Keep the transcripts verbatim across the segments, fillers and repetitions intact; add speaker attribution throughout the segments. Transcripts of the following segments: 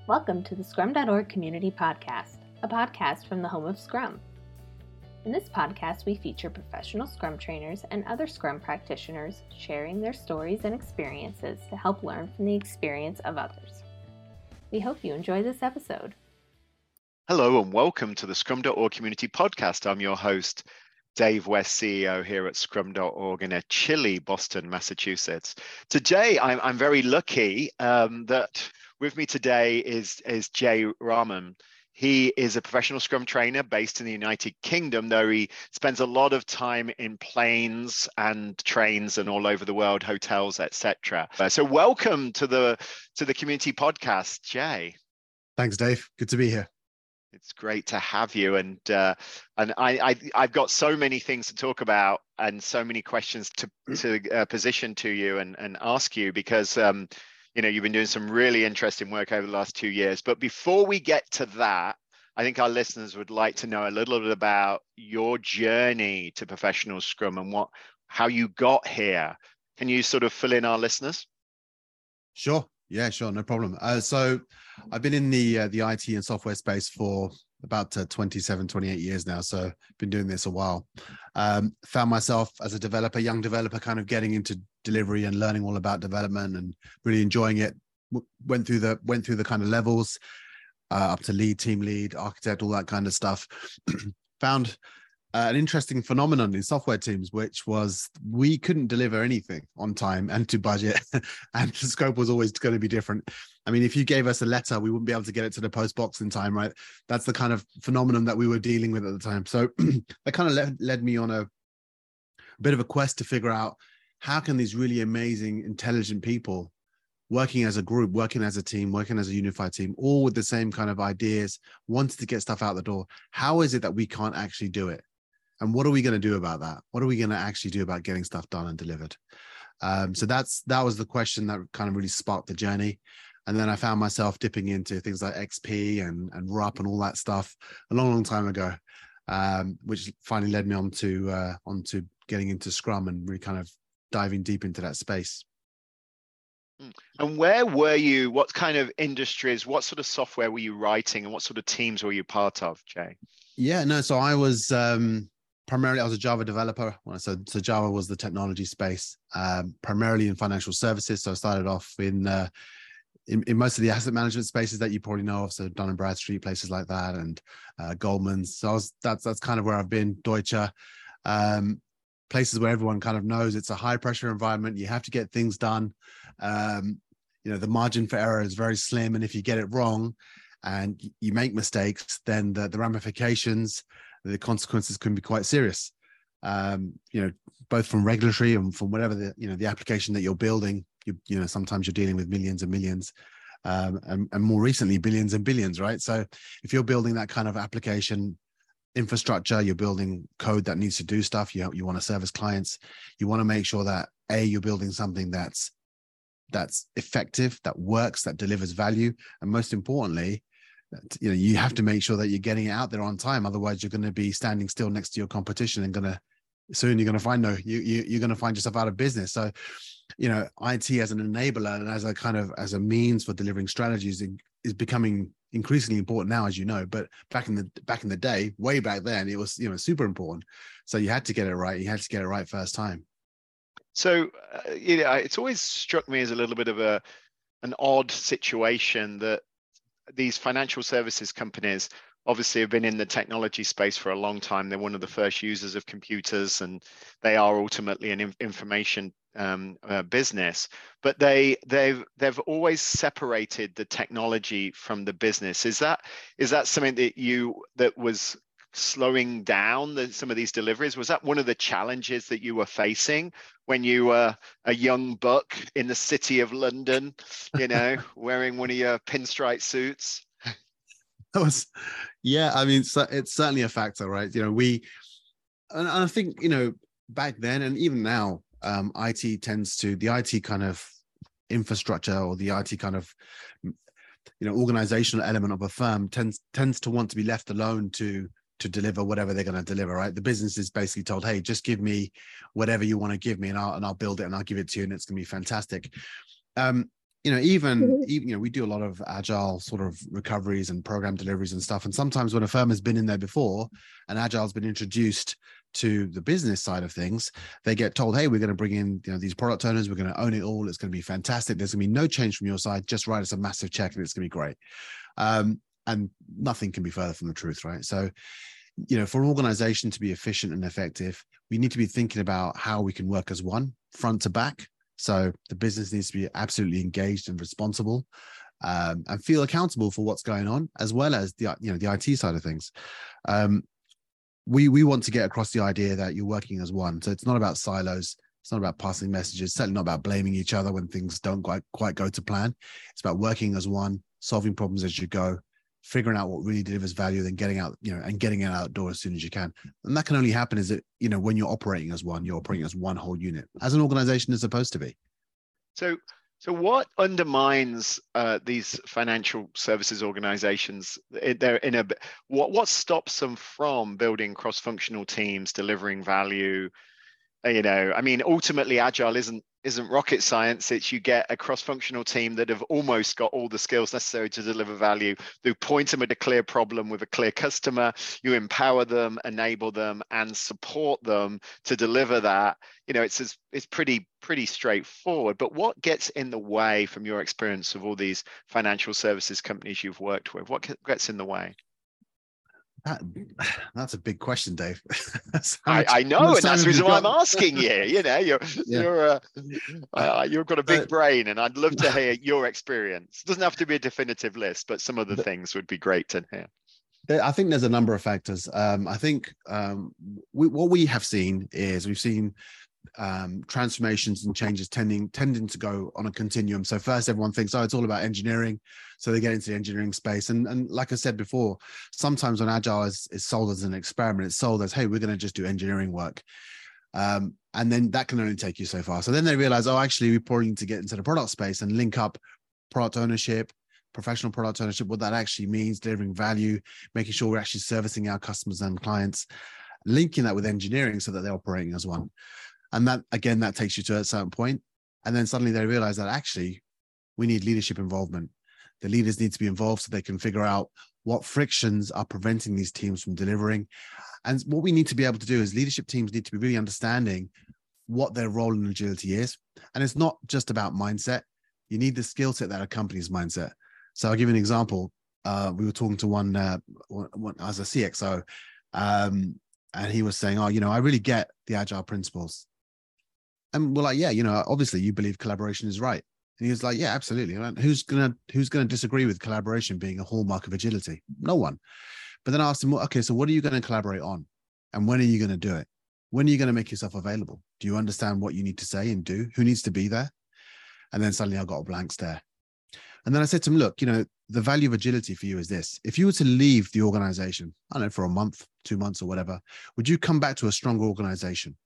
Speaker 1: Welcome to the Scrum dot org Community Podcast, a podcast from the home of Scrum. In this podcast, we feature professional Scrum trainers and other Scrum practitioners sharing their stories and experiences to help learn from the experience of others. We hope you enjoy this episode.
Speaker 2: Hello and welcome to the Scrum dot org Community Podcast. I'm your host, Dave West, C E O here at Scrum dot org in a chilly Boston, Massachusetts. Today, I'm, I'm very lucky um, that with me today is, is Jay Rahman. He is a professional Scrum trainer based in the United Kingdom, though he spends a lot of time in planes and trains and all over the world, hotels, et cetera. So welcome to the to the Community Podcast, Jay.
Speaker 3: Thanks, Dave. Good to be here.
Speaker 2: It's great to have you, and uh, and I, I I've got so many things to talk about and so many questions to to uh, position to you and and ask you because um, you know you've been doing some really interesting work over the last two years. But before we get to that, I think our listeners would like to know a little bit about your journey to professional Scrum and what how you got here. Can you sort of fill in our listeners?
Speaker 3: Sure. Yeah, sure. No problem. Uh, so I've been in the uh, the I T and software space for about uh, twenty-seven, twenty-eight years now. So been doing this a while. Um, found myself as a developer, young developer, kind of getting into delivery and learning all about development and really enjoying it. W- went through the went through the kind of levels uh, up to lead, team lead, architect, all that kind of stuff. Found Uh, an interesting phenomenon in software teams, which was we couldn't deliver anything on time and to budget, and the scope was always going to be different. I mean, if you gave us a letter, we wouldn't be able to get it to the post box in time, right? That's the kind of phenomenon that we were dealing with at the time. So that kind of led, led me on a, a bit of a quest to figure out how can these really amazing, intelligent people working as a group, working as a team, working as a unified team, all with the same kind of ideas, wanted to get stuff out the door. How is it that we can't actually do it? And what are we going to do about that? What are we going to actually do about getting stuff done and delivered? Um, so that's that was the question that kind of really sparked the journey. And then I found myself dipping into things like X P and, and R U P and all that stuff a long, long time ago, um, which finally led me on to, uh, onto getting into Scrum and really kind of diving deep into that space.
Speaker 2: And where were you? What kind of industries, what sort of software were you writing and what sort of teams were you part of, Jay?
Speaker 3: Yeah, no, so I was... Um, Primarily, I was a Java developer. So, so Java was the technology space, um, primarily in financial services. So I started off in, uh, in in most of the asset management spaces that you probably know of. So Dun and Bradstreet, places like that, and uh, Goldman's. So I was, that's that's kind of where I've been. Deutsche, um, places where everyone kind of knows it's a high pressure environment. You have to get things done. Um, you know, the margin for error is very slim, and if you get it wrong, and you make mistakes, then the, the ramifications, the consequences can be quite serious, um, you know, both from regulatory and from whatever the, you know, the application that you're building. You, you know, sometimes you're dealing with millions and millions, um, and, and more recently, billions and billions, right? So if you're building that kind of application infrastructure, you're building code that needs to do stuff, you, you want to service clients, you want to make sure that, A, you're building something that's, that's effective, that works, that delivers value. And most importantly, you know, you have to make sure that you're getting it out there on time. Otherwise, you're going to be standing still next to your competition and going to soon you're going to find no, you, you you're going to find yourself out of business. So, you know, I T as an enabler and as a kind of as a means for delivering strategies is becoming increasingly important now, as you know. But back in the back in the day, way back then, it was you know super important. So you had to get it right. You had to get it right first time.
Speaker 2: So, uh, you know, it's always struck me as a little bit of a an odd situation that these financial services companies obviously have been in the technology space for a long time. They're one of the first users of computers, and they are ultimately an information um, uh, business. But they they've they've always separated the technology from the business. Is that is that something that you that was slowing down the, some of these deliveries? Was that one of the challenges that you were facing when you were a young buck in the city of London, you know, wearing one of your pinstripe suits?
Speaker 3: That was, yeah, I mean, so it's certainly a factor, right? You know, we, and I think, you know, back then and even now, um, I T tends to, the I T kind of infrastructure or the I T kind of, you know, organizational element of a firm tends tends to want to be left alone to to deliver whatever they're going to deliver, right? The business is basically told, hey, just give me whatever you want to give me and I'll, and I'll build it and I'll give it to you and it's going to be fantastic. Um, you know, even, even, you know, we do a lot of agile sort of recoveries and program deliveries and stuff. And sometimes when a firm has been in there before and agile's been introduced to the business side of things, they get told, hey, we're going to bring in, you know, these product owners, we're going to own it all. It's going to be fantastic. There's going to be no change from your side. Just write us a massive check and it's going to be great. Um, and nothing can be further from the truth, right? So, you know, for an organization to be efficient and effective, we need to be thinking about how we can work as one, front to back. So the business needs to be absolutely engaged and responsible, um, and feel accountable for what's going on, as well as the, you know, the I T side of things. Um, we we want to get across the idea that you're working as one. So it's not about silos. It's not about passing messages. Certainly not about blaming each other when things don't quite quite go to plan. It's about working as one, solving problems as you go, figuring out what really delivers value, then getting out, you know, and getting it outdoor as soon as you can. And that can only happen is that, you know, when you're operating as one, you're operating as one whole unit, as an organization is supposed to be.
Speaker 2: So, so what undermines uh, these financial services organizations? They're in a what what stops them from building cross-functional teams, delivering value? You know, I mean, ultimately, agile isn't isn't rocket science. It's you get a cross-functional team that have almost got all the skills necessary to deliver value. You point them at a clear problem with a clear customer. You empower them, enable them, and support them to deliver that. You know, it's it's pretty pretty straightforward. But what gets in the way, from your experience of all these financial services companies you've worked with? What gets in the way?
Speaker 3: That, that's a big question, Dave.
Speaker 2: I, I know, and that's the reason why I'm asking you. You know, you're yeah. you're uh, uh, you've got a big uh, brain, and I'd love to hear your experience. It doesn't have to be a definitive list, but some of the things would be great to hear.
Speaker 3: I think there's a number of factors. Um, I think um, we, what we have seen is we've seen um, transformations and changes tending tending to go on a continuum. So first, everyone thinks, oh, it's all about engineering. So they get into the engineering space. And, and like I said before, sometimes when agile is, is sold as an experiment, it's sold as, hey, we're going to just do engineering work. Um, and then that can only take you so far. So then they realize, oh, actually, we probably need to get into the product space and link up product ownership, professional product ownership, what that actually means, delivering value, making sure we're actually servicing our customers and clients, linking that with engineering so that they're operating as one. And that, again, that takes you to a certain point. And then suddenly they realize that actually we need leadership involvement. The leaders need to be involved so they can figure out what frictions are preventing these teams from delivering. And what we need to be able to do is leadership teams need to be really understanding what their role in agility is. And it's not just about mindset. You need the skill set that accompanies mindset. So I'll give you an example. Uh, we were talking to one, uh, one, one as a C X O, um, and he was saying, oh, you know, I really get the agile principles. And we're like, yeah, you know, obviously you believe collaboration is right. And he was like, yeah, absolutely. Who's gonna who's gonna disagree with collaboration being a hallmark of agility? No one. But then I asked him, well, okay, so what are you going to collaborate on? And when are you going to do it? When are you going to make yourself available? Do you understand what you need to say and do? Who needs to be there? And then suddenly I got a blank stare. And then I said to him, look, you know, the value of agility for you is this. If you were to leave the organization, I don't know, for a month, two months or whatever, would you come back to a stronger organization?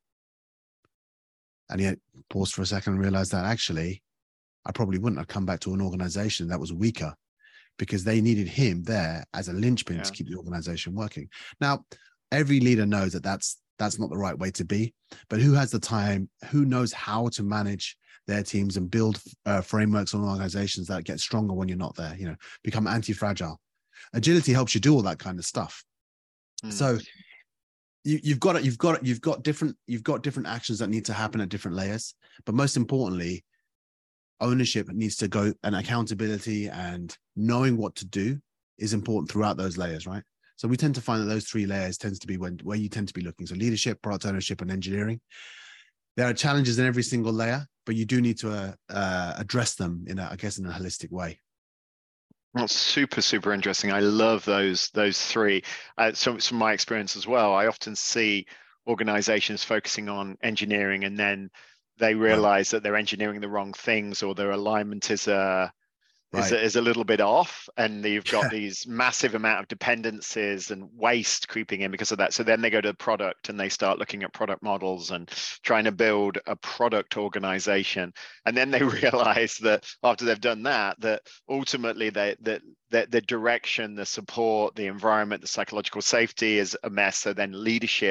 Speaker 3: And he paused for a second and realized that actually, I probably wouldn't have come back to an organization that was weaker because they needed him there as a linchpin yeah. to keep the organization working. Now, every leader knows that that's, that's not the right way to be, but who has the time, who knows how to manage their teams and build uh, frameworks on organizations that get stronger when you're not there, you know, become anti-fragile. Agility helps you do all that kind of stuff. Mm. So you, you've got it, you've got it, you've got different, you've got different actions that need to happen at different layers, but most importantly, ownership needs to go, and accountability and knowing what to do is important throughout those layers, right? So we tend to find that those three layers tends to be when where you tend to be looking. So leadership, product ownership, and engineering. There are challenges in every single layer, but you do need to uh, uh, address them in, a, I guess, in a holistic way.
Speaker 2: That's super, super interesting. I love those those three. Uh, so from my experience as well, I often see organizations focusing on engineering and then they realize right. that they're engineering the wrong things, or their alignment is a, right. is, a is a little bit off, and you've got yeah. these massive amount of dependencies and waste creeping in because of that. So then they go to the product and they start looking at product models and trying to build a product organization. And then they realize that after they've done that, that ultimately they that the, the direction, the support, the environment, the psychological safety is a mess. So then leadership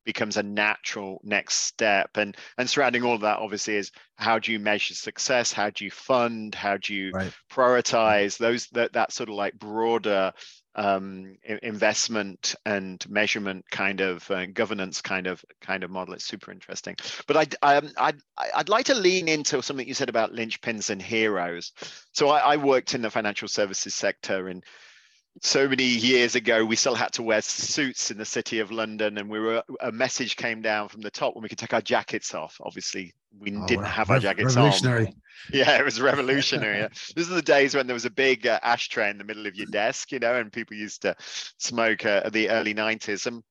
Speaker 2: becomes a natural next step. And and surrounding all of that, obviously, is how do you measure success? How do you fund? How do you
Speaker 3: right.
Speaker 2: prioritize? Those that that sort of like broader um, investment and measurement kind of uh, governance kind of kind of model. It's super interesting. But I'd, um, I'd, I'd like to lean into something you said about linchpins and heroes. So I, I worked in the financial services sector, and so many years ago, we still had to wear suits in the city of London, and we were a message came down from the top when we could take our jackets off. Obviously, we
Speaker 3: Oh,
Speaker 2: didn't have our
Speaker 3: rev-
Speaker 2: jackets
Speaker 3: revolutionary.
Speaker 2: on. Yeah, it was revolutionary. Yeah. These are the days when there was a big uh, ashtray in the middle of your desk, you know, and people used to smoke uh, the early nineties. And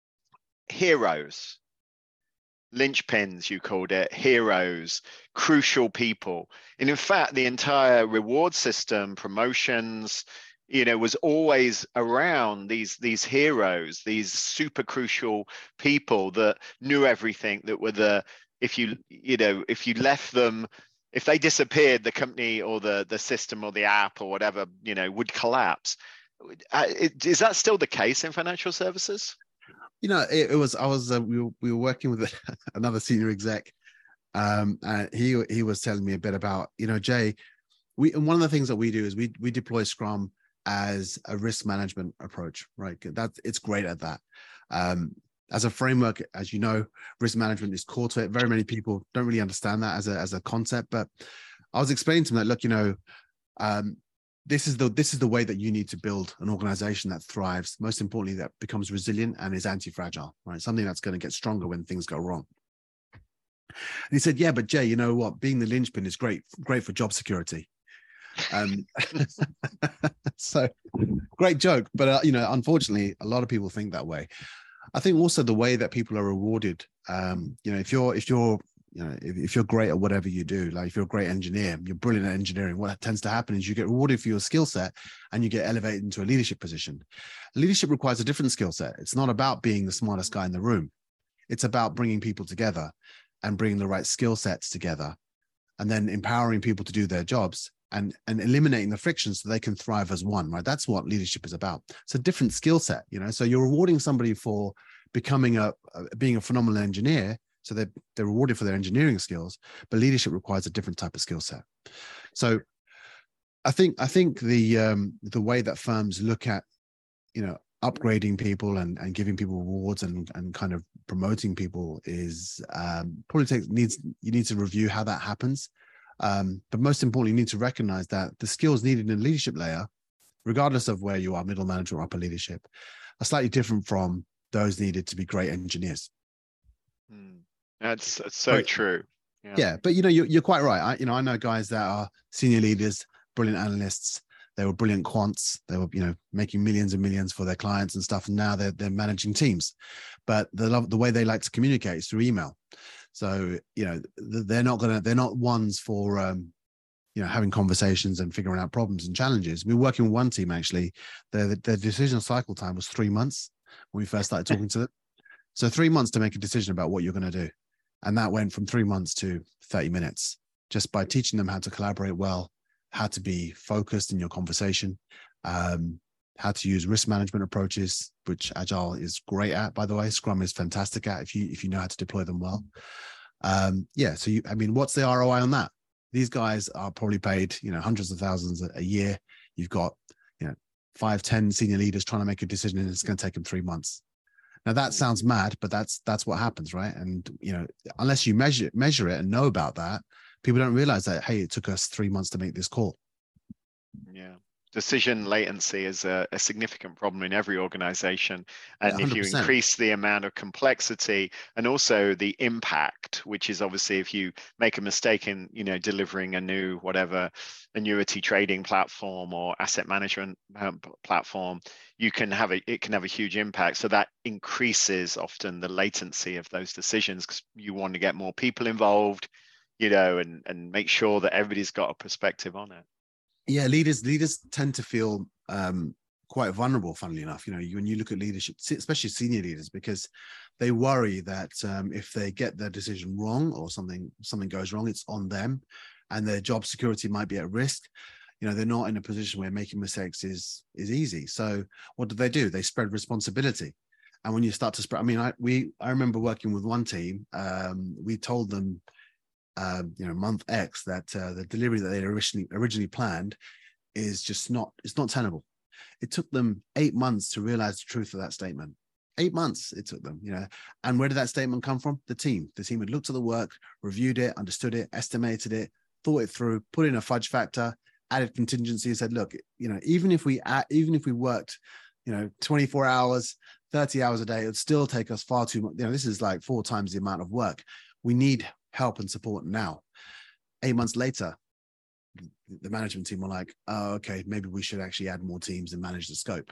Speaker 2: heroes, linchpins, you called it, heroes, crucial people. And in fact, the entire reward system, promotions, you know, was always around these these heroes, these super crucial people that knew everything, that were the, if you, you know, if you left them, if they disappeared, the company or the the system or the app or whatever, you know, would collapse. Is that still the case in financial services?
Speaker 3: You know, it, it was, I was, uh, we, were, we were working with another senior exec. Um, and he, he was telling me a bit about, you know, Jay, we, and one of the things that we do is we, we deploy Scrum as a risk management approach, right? That it's great at that. Um, as a framework, as you know, risk management is core to it. Very many people don't really understand that as a, as a concept, but I was explaining to them that, look, you know, um, this is the, this is the way that you need to build an organization that thrives. Most importantly, that becomes resilient and is anti-fragile, right? Something that's going to get stronger when things go wrong. And he said, yeah, but Jay, you know what? Being the linchpin is great, great for job security. Um, so great joke, but uh, you know, unfortunately, a lot of people think that way. I think also the way that people are rewarded. Um, you know, if you're if you're you know if, if you're great at whatever you do, like if you're a great engineer, you're brilliant at engineering. What tends to happen is you get rewarded for your skill set, and you get elevated into a leadership position. Leadership requires a different skill set. It's not about being the smartest guy in the room. It's about bringing people together and bringing the right skill sets together, and then empowering people to do their jobs. And, and eliminating the friction so they can thrive as one, right? That's what leadership is about. It's a different skill set, you know? So you're rewarding somebody for becoming a, a being a phenomenal engineer. So they're, they're rewarded for their engineering skills, but leadership requires a different type of skill set. So I think, I think the, um, the way that firms look at, you know, upgrading people and, and giving people rewards and, and kind of promoting people is um, probably takes, needs, you need to review how that happens. Um, but most importantly, you need to recognize that the skills needed in the leadership layer, regardless of where you are, middle management or upper leadership, are slightly different from those needed to be great engineers.
Speaker 2: Hmm. That's, that's so
Speaker 3: Right.
Speaker 2: true.
Speaker 3: Yeah. yeah, but you know, you're, you're quite right. I, you know, I know guys that are senior leaders, brilliant analysts. They were brilliant quants. They were, you know, making millions and millions for their clients and stuff. And now they're they're managing teams, but the love the way they like to communicate is through email. So, you know, they're not going to, they're not ones for, um, you know, having conversations and figuring out problems and challenges. We were working with one team, actually, their, their decision cycle time was three months when we first started talking to them. So three months to make a decision about what you're going to do. And that went from three months to thirty minutes, just by teaching them how to collaborate well, how to be focused in your conversation, um, how to use risk management approaches, which Agile is great at, by the way. Scrum is fantastic at if you if you know how to deploy them well. Um, yeah, so you, I mean, what's the R O I on that? These guys are probably paid, you know, hundreds of thousands a, a year. You've got, you know, five, ten senior leaders trying to make a decision, and it's going to take them three months. Now that sounds mad, but that's that's what happens, right? And you know, unless you measure measure it and know about that, people don't realize that, hey, it took us three months to make this call.
Speaker 2: Yeah. Decision latency is a, a significant problem in every organization. And
Speaker 3: Yeah,
Speaker 2: if you increase the amount of complexity and also the impact, which is obviously if you make a mistake in, you know, delivering a new, whatever, annuity trading platform or asset management um, platform, you can have a, it can have a huge impact. So that increases often the latency of those decisions because you want to get more people involved, you know, and, and make sure that everybody's got a perspective on it.
Speaker 3: Yeah, leaders leaders tend to feel um, quite vulnerable, funnily enough. You know, you, when you look at leadership, especially senior leaders, because they worry that um, if they get their decision wrong or something something goes wrong, it's on them, and their job security might be at risk. You know, they're not in a position where making mistakes is is easy. So what do they do? They spread responsibility, And when you start to spread, I mean, I we I remember working with one team. Um, we told them, uh, you know, month X that uh, the delivery that they originally originally planned is just not it's not tenable. It took them eight months to realize the truth of that statement. Eight months it took them, you know. And where did that statement come from? The team. The team had looked at the work, reviewed it, understood it, estimated it, thought it through, put in a fudge factor, added contingency, and said, look, you know, even if we even if we worked, you know, twenty-four hours, thirty hours a day, it would still take us far too much. You know, this is like four times the amount of work. We need help and support now. Eight months later, the management team were like, oh, okay, maybe we should actually add more teams and manage the scope.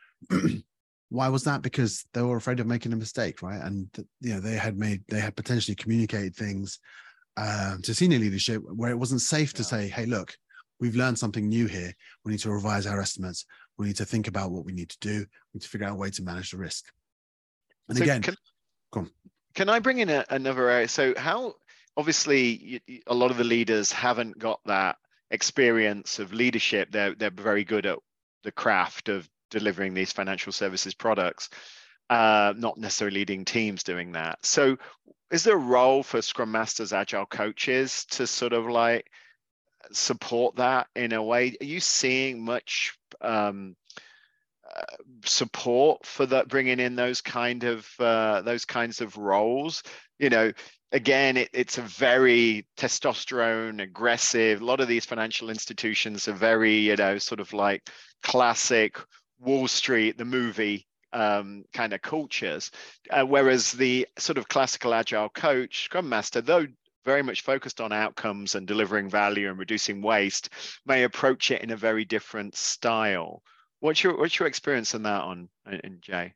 Speaker 3: Why was that? Because they were afraid of making a mistake, right? And, you know, they had made, they had potentially communicated things um, to senior leadership where it wasn't safe to yeah. say, hey, look, we've learned something new here. We need to revise our estimates. We need to think about what we need to do. We need to figure out a way to manage the risk. And so again,
Speaker 2: can,
Speaker 3: go on.
Speaker 2: Can I bring in a, another area? So how, obviously, you, a lot of the leaders haven't got that experience of leadership. They're, they're very good at the craft of delivering these financial services products, uh, not necessarily leading teams doing that. So is there a role for Scrum Masters, Agile coaches to sort of like support that in a way? Are you seeing much um, uh, support for that, bringing in those kind of uh, those kinds of roles? You know, again, it, it's a very testosterone aggressive. A lot of these financial institutions are very, you know, sort of like classic Wall Street, the movie um, kind of cultures. Uh, whereas the sort of classical Agile coach, Scrum Master, though very much focused on outcomes and delivering value and reducing waste, may approach it in a very different style. What's your what's your experience on that, on in Jay?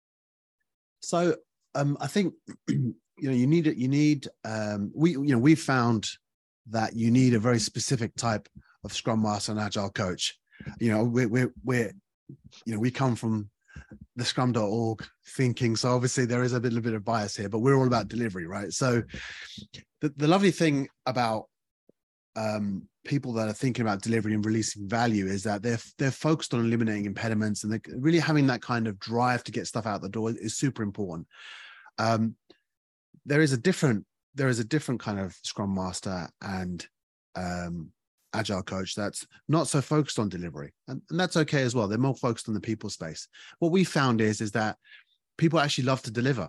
Speaker 3: So um, I think you know you need you need um, we you know we found that you need a very specific type of Scrum Master and Agile coach. You know we're we're, we're you know we come from the scrum dot org thinking, so obviously there is a little bit of bias here, but we're all about delivery, right? So the, the lovely thing about um, people that are thinking about delivery and releasing value is that they're they're focused on eliminating impediments, and they're really having that kind of drive to get stuff out the door is super important. Um, there is a different there is a different kind of Scrum Master and um, Agile coach that's not so focused on delivery, and, and that's okay as well. They're more focused on the people space. What we found is is that people actually love to deliver.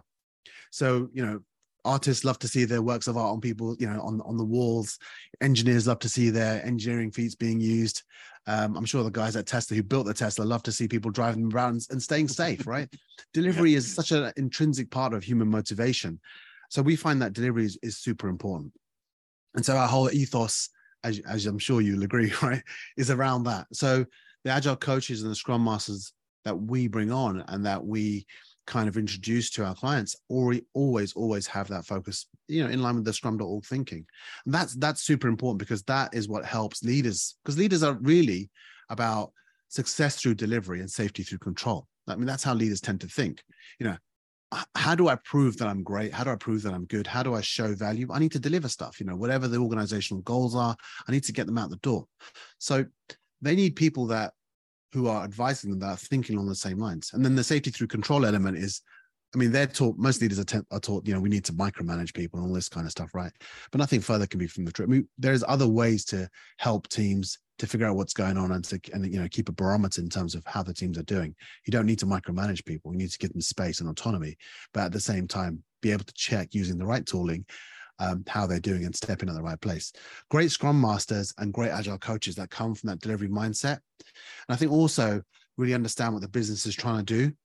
Speaker 3: So you know, artists love to see their works of art on people, you know, on on the walls. Engineers love to see their engineering feats being used. Um, I'm sure the guys at Tesla who built the Tesla love to see people driving around and staying safe. Right? Delivery yeah. is such an intrinsic part of human motivation. So we find that delivery is, is super important, and so our whole ethos, As, as I'm sure you'll agree, right, is around that. So the Agile coaches and the Scrum Masters that we bring on and that we kind of introduce to our clients already always, always have that focus, you know, in line with the scrum dot org thinking. And that's, that's super important because that is what helps leaders, because leaders are really about success through delivery and safety through control. I mean, that's how leaders tend to think. You know, how do I prove that I'm great? How do I prove that I'm good? How do I show value? I need to deliver stuff, you know, whatever the organizational goals are, I need to get them out the door. So they need people that who are advising them that are thinking along the same lines. And then the safety through control element is, I mean, they're taught, most leaders are, t- are taught, you know, we need to micromanage people and all this kind of stuff, right? But nothing further can be from the truth. I mean, there's other ways to help teams to figure out what's going on and to, and, you know, keep a barometer in terms of how the teams are doing. You don't need to micromanage people. You need to give them space and autonomy, but at the same time, be able to check using the right tooling, um, how they're doing and step in at the right place. Great Scrum Masters and great Agile coaches that come from that delivery mindset. And I think also really understand what the business is trying to do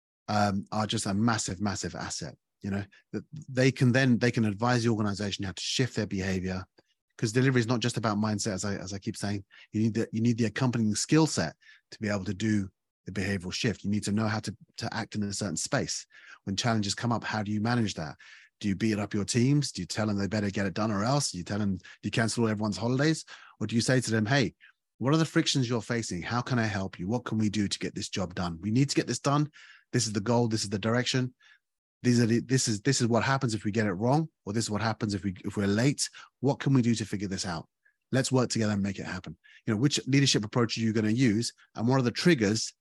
Speaker 3: um, are just a massive, massive asset. You know, that they can then, they can advise the organization how to shift their behavior, because delivery is not just about mindset, as I as I keep saying. You need the you need the accompanying skill set to be able to do the behavioral shift. You need to know how to to act in a certain space. When challenges come up, how do you manage that? Do you beat up your teams? Do you tell them they better get it done or else? Do you tell them, do you cancel everyone's holidays? Or do you say to them, hey, what are the frictions you're facing? How can I help you? What can we do to get this job done? We need to get this done. This is the goal. This is the direction. These are the, this is this is what happens if we get it wrong, or this is what happens if we if we're late. What can we do to figure this out? Let's work together and make it happen. You know, which leadership approach are you going to use, and what are the triggers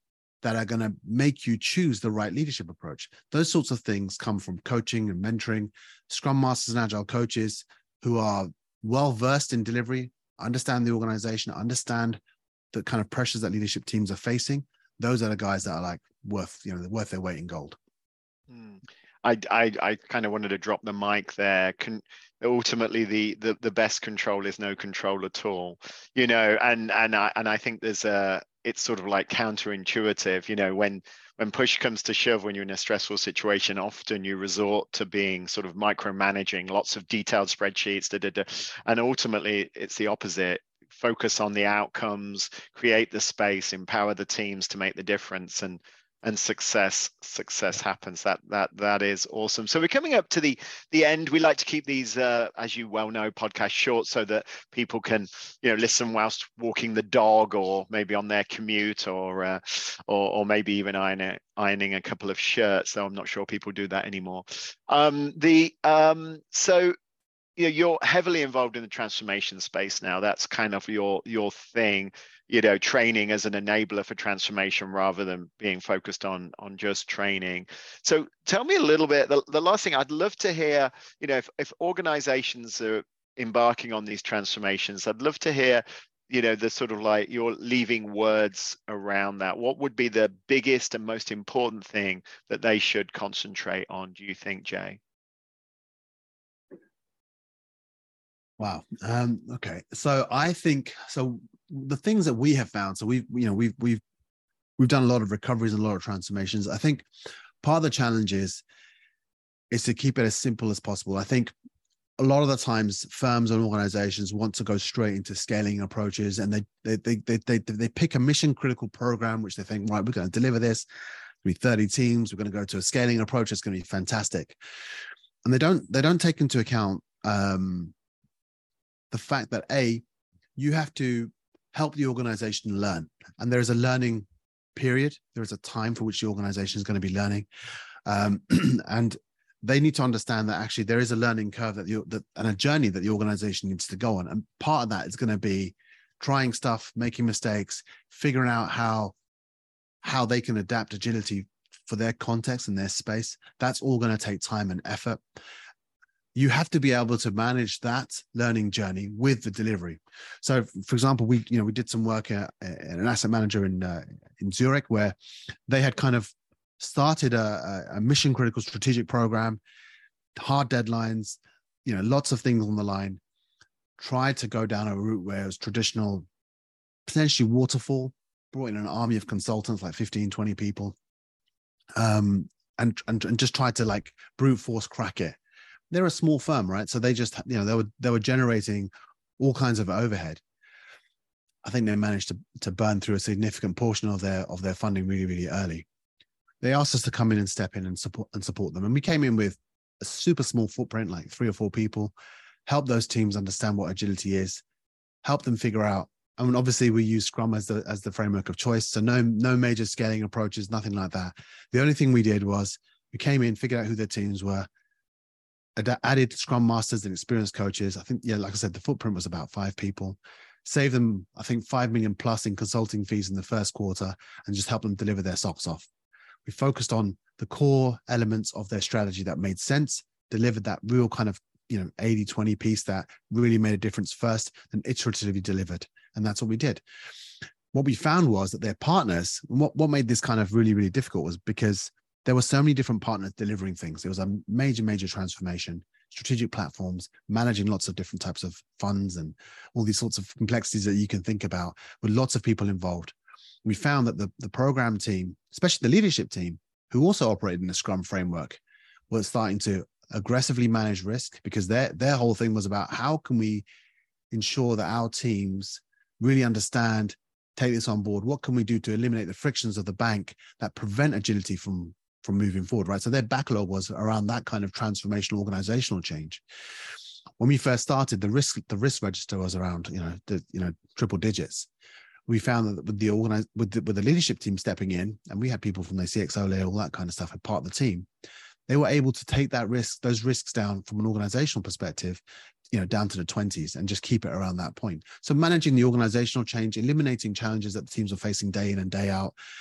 Speaker 3: that are going to make you choose the right leadership approach. Those sorts of things come from coaching and mentoring. Scrum Masters and Agile coaches who are well-versed in delivery, understand the organization, understand the kind of pressures that leadership teams are facing. Those are the guys that are like worth, you know, worth their weight in gold.
Speaker 2: Hmm. I, I, I kind of wanted to drop the mic there. Can, ultimately, the, the the best control is no control at all, you know. And and I and I think there's a it's sort of like counterintuitive, you know, when when push comes to shove, when you're in a stressful situation, often you resort to being sort of micromanaging, lots of detailed spreadsheets, da, da, da. And ultimately, it's the opposite. Focus on the outcomes, create the space, empower the teams to make the difference, and and success success happens. That that that is awesome. So we're coming up to the the end. We like to keep these, uh, as you well know, podcasts short so that people can, you know, listen whilst walking the dog, or maybe on their commute, or uh, or, or maybe even ironing ironing a couple of shirts. Though I'm not sure people do that anymore. Um, the um, so. You know, you're heavily involved in the transformation space now. That's kind of your your thing, you know, training as an enabler for transformation rather than being focused on on just training. So tell me a little bit, the, the last thing I'd love to hear, you know, if, if organizations are embarking on these transformations, I'd love to hear, you know, the sort of like your leaving words around that. What would be the biggest and most important thing that they should concentrate on, do you think, Jay?
Speaker 3: Wow. Um, okay. So I think, so the things that we have found, so we've, you know, we've, we've, we've done a lot of recoveries and a lot of transformations. I think part of the challenge is, is to keep it as simple as possible. I think a lot of the times firms and organizations want to go straight into scaling approaches, and they, they, they, they, they, they pick a mission critical program, which they think, right, we're going to deliver this. We're thirty teams. We're going to go to a scaling approach. It's going to be fantastic. And they don't, they don't take into account, um, the fact that A, you have to help the organization learn. And there is a learning period. There is a time for which the organization is going to be learning. Um, and they need to understand that actually there is a learning curve that, you, that and a journey that the organization needs to go on. And part of that is going to be trying stuff, making mistakes, figuring out how, how they can adapt agility for their context and their space. That's all going to take time and effort. You have to be able to manage that learning journey with the delivery. So, for example, we, you know, we did some work at, at an asset manager in uh, in Zurich, where they had kind of started a, a mission critical strategic program, hard deadlines, you know, lots of things on the line. Tried to go down a route where it was traditional, potentially waterfall. Brought in an army of consultants, like fifteen, twenty people, um, and, and and just tried to like brute force crack it. They're a small firm, right? So they just, you know, they were they were generating all kinds of overhead. I think they managed to to burn through a significant portion of their of their funding really, really early. They asked us to come in and step in and support and support them. And we came in with a super small footprint, like three or four people, help those teams understand what agility is, help them figure out. I mean, obviously we use Scrum as the as the framework of choice. So no, no major scaling approaches, nothing like that. The only thing we did was we came in, figured out who their teams were, added Scrum Masters and experienced coaches. I think, yeah, like I said, the footprint was about five people. Saved them, I think, five million plus in consulting fees in the first quarter, and just helped them deliver their socks off. We focused on the core elements of their strategy that made sense, delivered that real kind of, you know, eighty twenty piece that really made a difference first, and iteratively delivered. And that's what we did. What we found was that their partners, and what, what made this kind of really, really difficult was because there were so many different partners delivering things. It was a major, major transformation, strategic platforms, managing lots of different types of funds and all these sorts of complexities that you can think about, with lots of people involved. We found that the, the program team, especially the leadership team, who also operated in the Scrum framework, was starting to aggressively manage risk, because their, their whole thing was about how can we ensure that our teams really understand, take this on board, what can we do to eliminate the frictions of the bank that prevent agility from from moving forward, right? So their backlog was around that kind of transformational organizational change. When we first started, the risk the risk register was around, you know, the, you know, triple digits. We found that with the organize with the, with the leadership team stepping in, and we had people from the C X O layer, all that kind of stuff, as part of the team, they were able to take that risk, those risks down from an organizational perspective, you know, down to the twenties, and just keep it around that point. So managing the organizational change, eliminating challenges that the teams are facing day in and day out,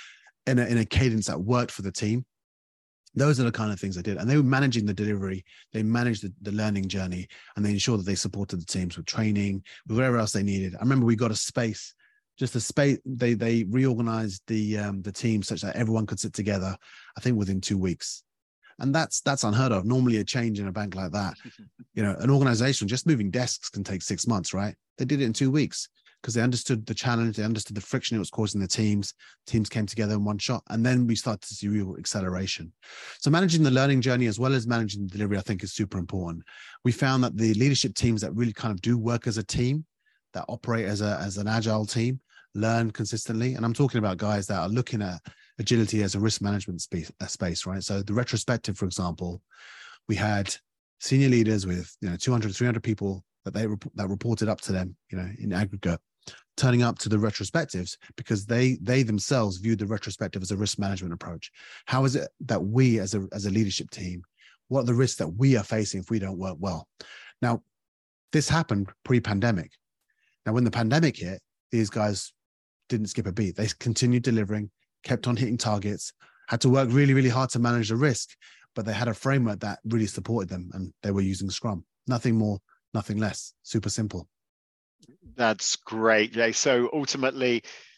Speaker 3: in a, in a cadence that worked for the team. Those are the kind of things they did. And they were managing the delivery, they managed the, the learning journey, and they ensured that they supported the teams with training, with whatever else they needed. I remember we got a space, just a space, they they reorganized the um, the team such that everyone could sit together, I think within two weeks. And that's that's unheard of. Normally a change in a bank like that, you know, an organization, just moving desks can take six months, right? They did it in two weeks. Because they understood the challenge, they understood the friction it was causing the teams. Teams came together in one shot, and then we started to see real acceleration. So managing the learning journey as well as managing the delivery, I think, is super important. We found that the leadership teams that really kind of do work as a team, that operate as a as an agile team, learn consistently. And I'm talking about guys that are looking at agility as a risk management space, a space, right? So the retrospective, for example, we had senior leaders with, you know, two hundred, three hundred people that they that reported up to them, you know, in aggregate, turning up to the retrospectives because they they themselves viewed the retrospective as a risk management approach. How is it that we as a as a leadership team, what are the risks that we are facing if we don't work well? Now, this happened pre-pandemic. Now, when the pandemic hit, these guys didn't skip a beat. They continued delivering, kept on hitting targets, had to work really, really hard to manage the risk, but they had a framework that really supported them, and they were using Scrum. Nothing more, nothing less. Super simple.
Speaker 2: That's great, Jay. So ultimately,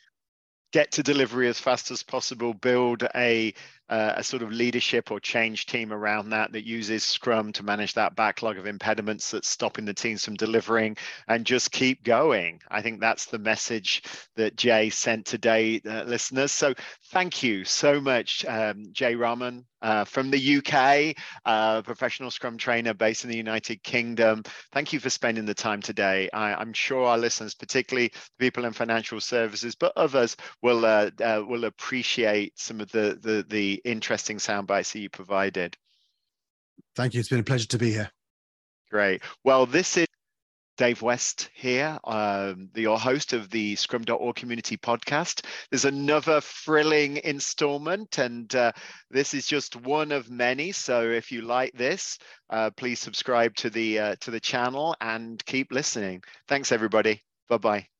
Speaker 2: get to delivery as fast as possible, build a, uh, a sort of leadership or change team around that that uses Scrum to manage that backlog of impediments that's stopping the teams from delivering, and just keep going. I think that's the message that Jay sent today, uh, listeners. So thank you so much, um, Jay Rahman. Uh, from the U K, uh, professional Scrum trainer based in the United Kingdom. Thank you for spending the time today. I, I'm sure our listeners, particularly people in financial services, but others, will uh, uh, will appreciate some of the, the the interesting sound bites that you provided.
Speaker 3: Thank you. It's been a pleasure to be here.
Speaker 2: Great. Well, this is Dave West here, um, the, your host of the Scrum dot org community podcast. There's another thrilling installment, and uh, this is just one of many. So if you like this, uh, please subscribe to the uh, to the channel and keep listening. Thanks, everybody. Bye-bye.